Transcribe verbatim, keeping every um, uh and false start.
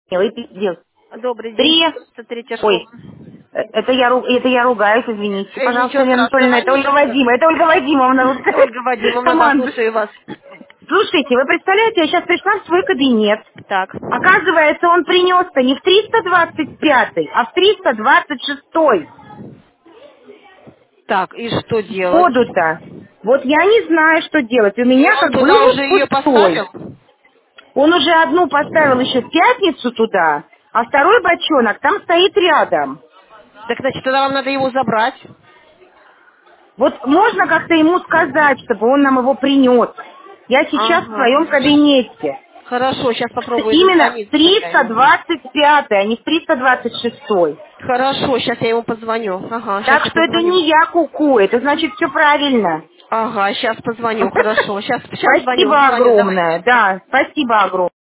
Ой, пиздец. Добрый день, Три. сто третья школа. Ой, э, это я, ру- это я ругаюсь, извините. Э, Пожалуйста, ничего Лена страшного, Анатольевна, это Ольга ничего Вадимовна, страшного. это Ольга Вадимовна, вот Ольга Вадимовна, да, команда. слушаю вас. Слушайте, вы представляете, я сейчас пришла в свой кабинет. Так. Оказывается, он принес-то не в триста двадцать пятый, а в триста двадцать шестой. Так, и что делать? Воду-то. Вот я не знаю, что делать. У И меня он как был туда уже вот ее пустой. поставил? Он уже одну поставил еще в пятницу туда, а второй бочонок там стоит рядом. Так, значит, тогда вам надо его забрать. Вот можно как-то ему сказать, чтобы он нам его принес. Я сейчас в своем Ага. кабинете. Хорошо, сейчас попробую Именно в дозвониться я триста ему. двадцать пятый, а не в триста двадцать шестой. Хорошо, сейчас я ему позвоню. Ага, сейчас Так я что это позвоню. не я куку, это значит все правильно. Ага, сейчас позвоню, хорошо. Сейчас, сейчас звоню, Спасибо звоню, давай. огромное, да, спасибо огромное.